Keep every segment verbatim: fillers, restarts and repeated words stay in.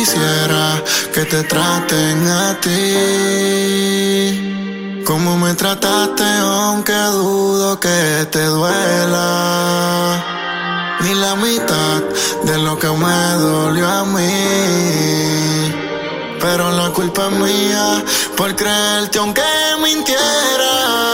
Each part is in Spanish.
quisiera que te traten a ti como me trataste, aunque dudo que te duela ni la mitad de lo que me dolió a mí. Pero la culpa es mía por creerte aunque mintiera.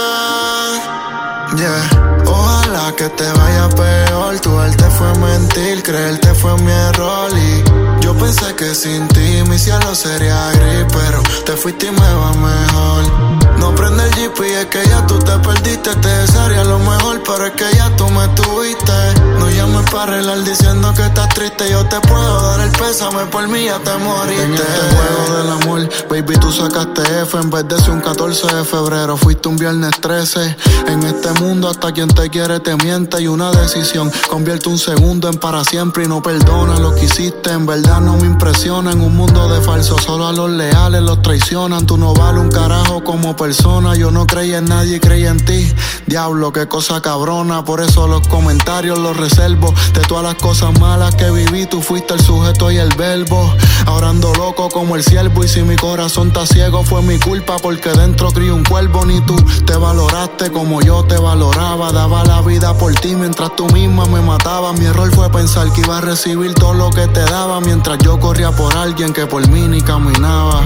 Yeah. Ojalá que te vaya peor, tu arte fue mentir, creerte fue mi error. Y yo pensé que sin ti mi cielo sería gris, pero te fuiste y me va mejor. No prende el Jeep y es que ya tú te perdiste. Te desearía lo mejor, pero es que ya tú me tuviste. No llames para arreglar diciendo que estás triste. Yo te puedo dar el pésame, por mí ya te moriste. En este juego del amor, baby, tú sacaste F en vez de ser un catorce de febrero. Fuiste un viernes trece. En este mundo hasta quien te quiere te miente. Y una decisión convierte un segundo en para siempre. Y no perdona lo que hiciste, en verdad no me impresiona. En un mundo de falsos, solo a los leales los traicionan. Tú no vales un carajo como persona. Yo no creía en nadie, creía en ti. Diablo, qué cosa cabrona. Por eso los comentarios los reservo. De todas las cosas malas que viví, tú fuiste el sujeto y el verbo. Ahora ando loco como el ciervo. Y si mi corazón está ciego fue mi culpa, porque dentro crié un cuervo. Ni tú te valoraste como yo te valoraba. Daba la vida por ti mientras tú misma me matabas. Mi error fue pensar que iba a recibir todo lo que te daba, mientras yo corría por alguien que por mí ni caminaba.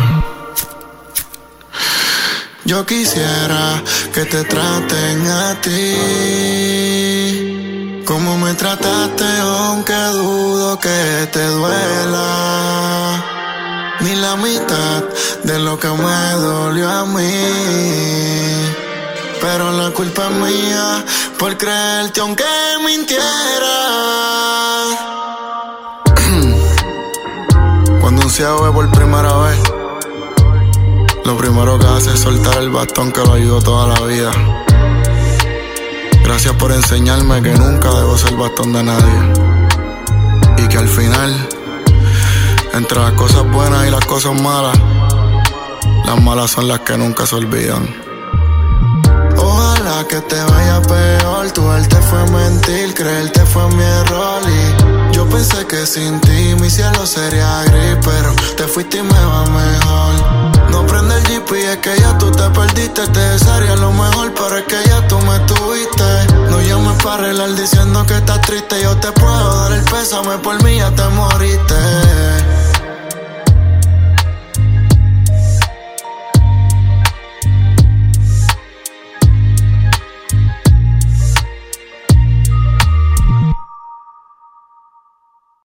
Yo quisiera que te traten a ti como me trataste, aunque dudo que te duela ni la mitad de lo que me dolió a mí. Pero la culpa es mía por creerte aunque mintiera. Cuando un ciego ve por primera vez, lo primero que hace es soltar el bastón que lo ayudó toda la vida. Gracias por enseñarme que nunca debo ser bastón de nadie. Y que al final, entre las cosas buenas y las cosas malas, las malas son las que nunca se olvidan. Ojalá que te vaya peor, tu arte fue mentir, creerte fue mi error. Y yo pensé que sin ti mi cielo sería gris, pero te fuiste y me va mejor. No prende el Jeep y es que ya tú te perdiste. Te desearía lo mejor, pero es que ya tú me tuviste. No llames para arreglar diciendo que estás triste. Yo te puedo dar el pésame, por mí ya te moriste.